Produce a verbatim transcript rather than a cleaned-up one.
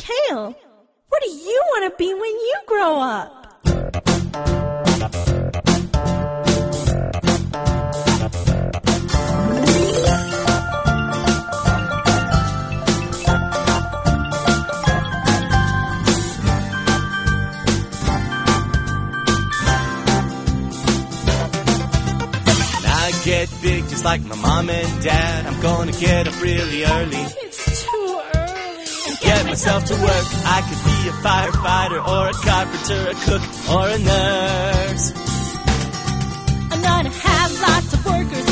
Kale, what do you want to be when you grow up? Get big just like my mom and dad. I'm gonna get up really early. It's too early. And get myself to work. I could be a firefighter or a carpenter, a cook or a nurse. I'm gonna have lots of workers